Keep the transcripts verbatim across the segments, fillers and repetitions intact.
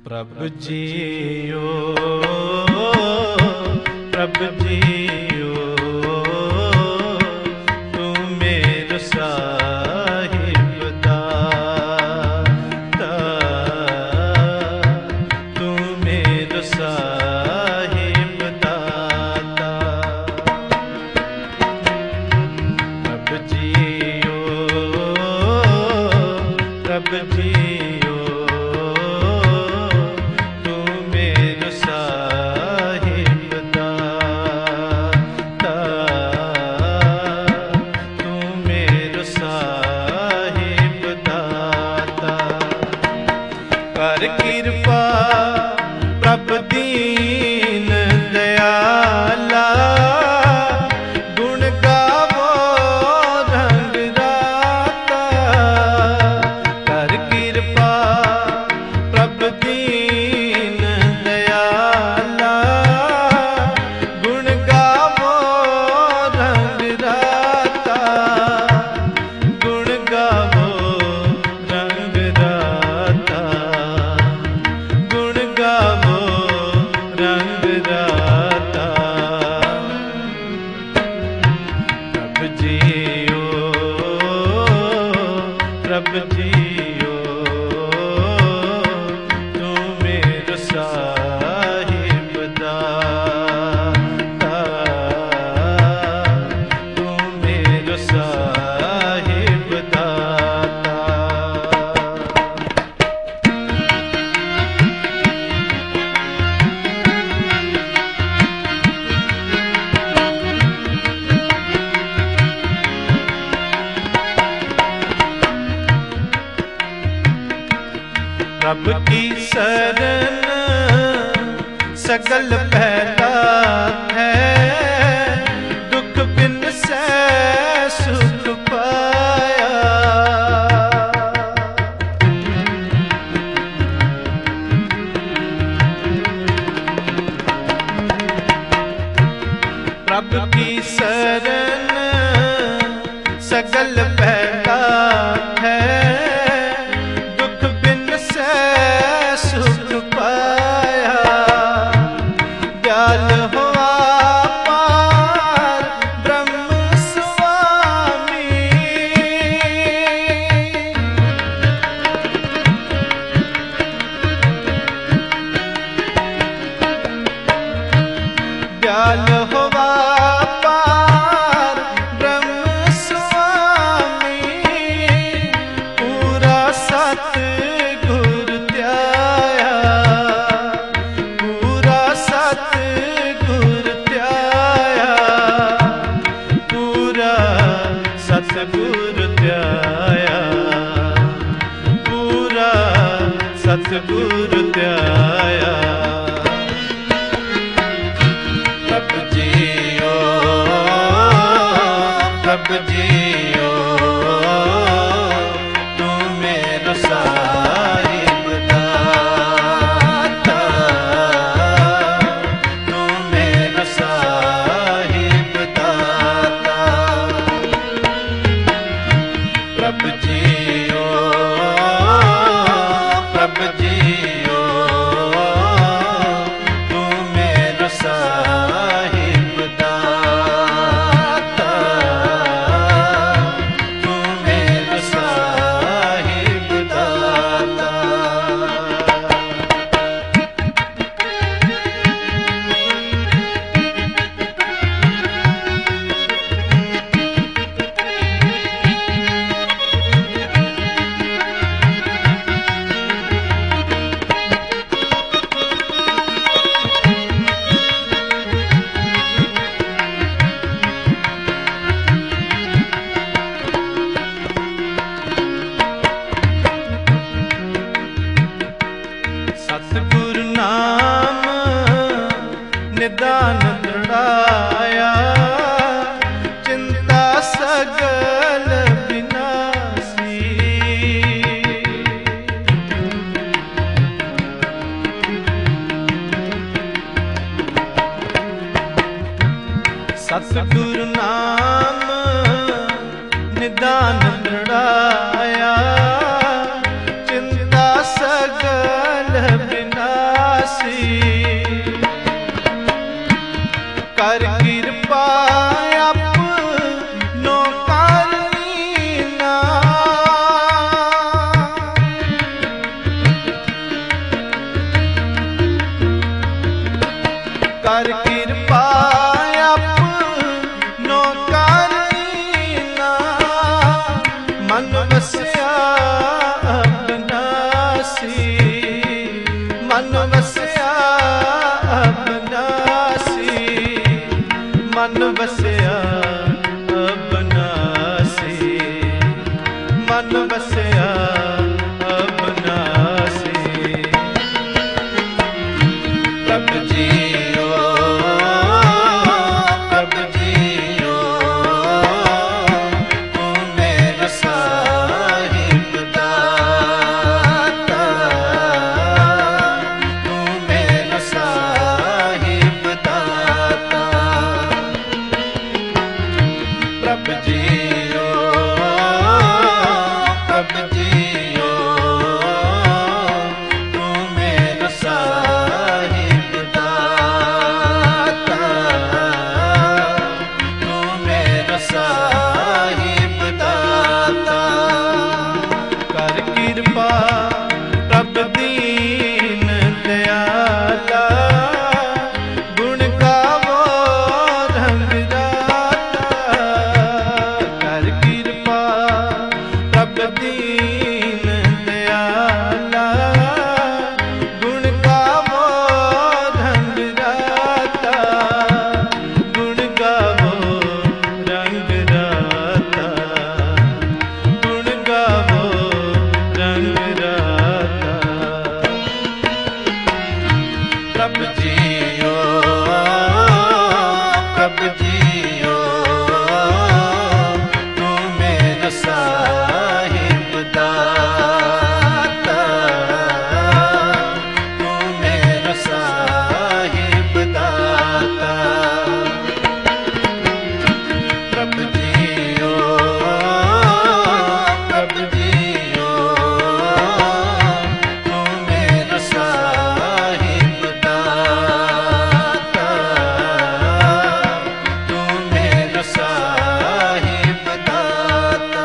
प्रभु जियो प्रभु जियो तू मेरे साहिब दाता, तू मेरे साहिब दाता। प्रभु जियो प्रभु जियो कर कृपा प्रभु दीन दयाला, गुण गावो रंग राता। कर कृपा प्रभु दीन दयाला, गुण गावो रंग राता, गुण गावो रंग राता, गुण गावो रंग राता। प्रभु जियो प्रभु जियो तू मेरे साहिब दाता, तू मेरे साहिब दाता। प्रभु की शरण सकल पहला है, दुख बिन से सुख पाया। प्रभु की शरण सकल पहला है, सुख पाया। दयाल हुआ पार ब्रह्म स्वामी, दयाल हुआ पार ब्रह्म स्वामी, पूरा सतगुर त्याया, पूरा सतगुर त्याया, पूरा सतगुर त्याया, पूरा सतगुर त्याया। प्रभु जियो प्रभु जियो तू मेरे साहिब दाता, तू मेरे साहिब दाता। प्रभु जियो प्रभु जियो तू मेरे साहिब दाता, तू मेरे साहिब दाता। सतगुरु नाम निदान दृढ़ाया, चिंता सगल विनाशी। सतगुरु नाम निदान दृढ़ाया, चिंता सगल बिना कर कृपा अपनो करीना मन वसिया अबनासी मन वसिया अबनासी मन वसिया अबनासी मन वसिया अबनासी प्रभु जियो प्रभु जियो तू मेरा साहिब दाता तू मेरा साहिब दाता प्रभु जियो प्रभु जियो तू मेरा साहिब दाता तू मेरा साहिब दाता कर कृपा प्रभु दीन दयाला गुण गावो रंग दाता कर कृपा प्रभु दीन दयाला गुण गावो रंग दाता गुण गावो रंग दाता गुण गावो रंग दाता प्रभु जियो प्रभु जियो तू मेरा साहिब दाता तू मेरा साहिब दाता प्रभु जियो प्रभु जियो तू मेरा साहिब दाता तू मेरा साहिब दाता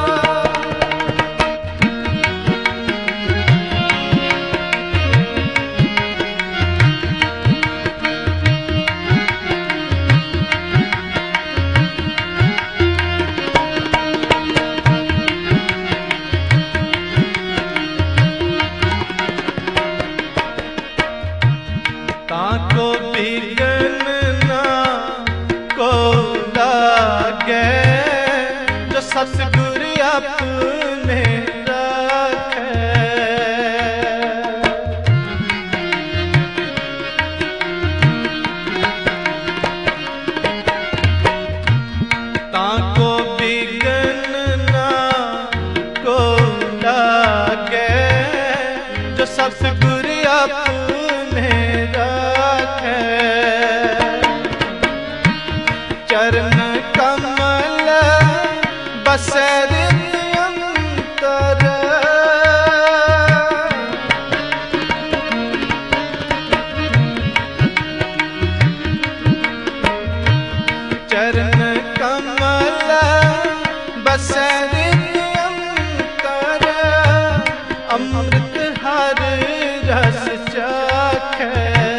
ताको बिगन ना को लागे जो सतगुर अपने राखे ताको बिगन ना को लागे जो सतगुर अपने राखे चरण कमल बसर अंतर चरण कमल बसर अंतर अमृत हर रस चाखे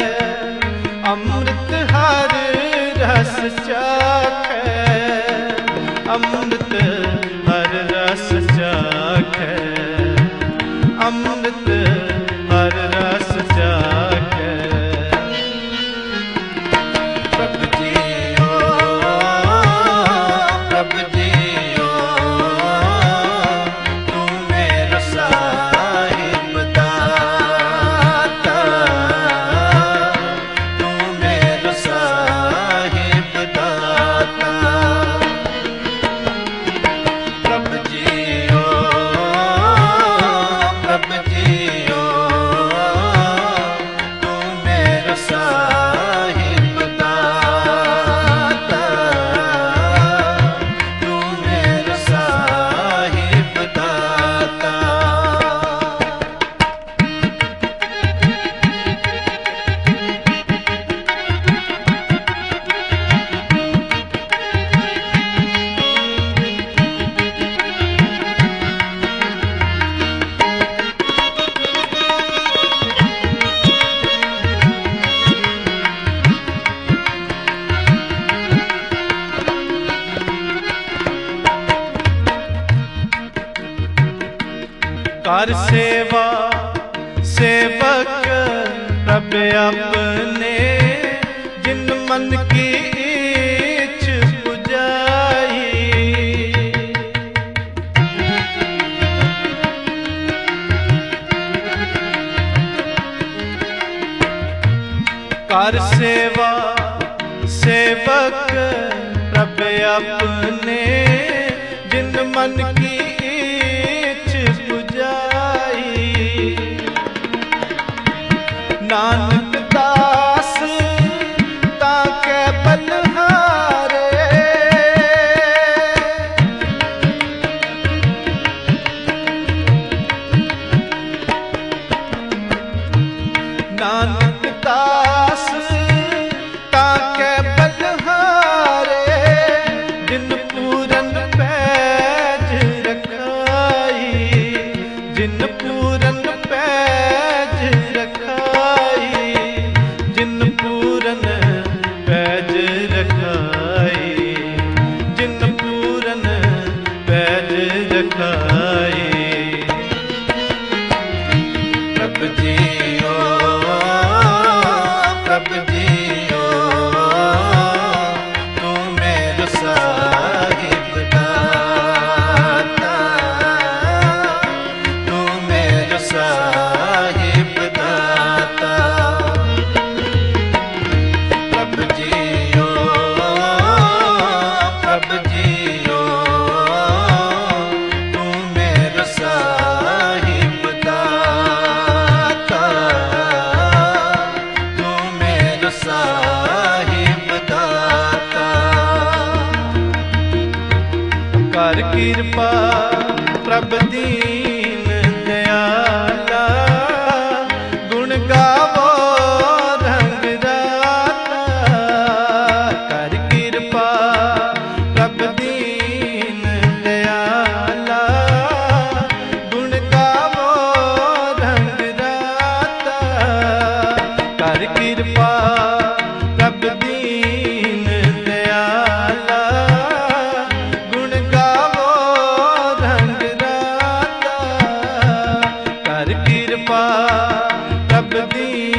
अमृत हर रस चाखे अमृत हर रस चाखे अमृत हर रस चाखे प्रभु जियो प्रभु जियो तू मेरा साहिब दाता तू मेरा साहिब दाता प्रभु जियो प्रभु जियो कर सेवा सेवक प्रभ अपने, जिन मन की इच्छ पुजाई। कर सेवा सेवक प्रभ अपने, जिन मन की इच्छ पुजाई। नानक दास ताके बलहारे, नानक दास ताके बलहारे, जिन पूरन पैज रखाई, जिन पूरन पैज रखाई, जिन पूरन पैज रखाई, जिन पूरन पैज रखाई। प्रभ जियो प्रभ जियो, तू मेरे साहिब दाता, तू मेरे साहिब दाता। प्रभ जियो प्रभ जियो, तू मेरे साहिब दाता, तू मेरे साहिब दाता। कर कृपा प्रभ दीन दयाला, गुण गावो रंग राता। कर कृपा प्रभ दीन दयाला, गुण गावो रंग राता। कर कृपा प्रभ दीन दयाला, गुण गावो रंग राता। कर कृपा प्रभ दीन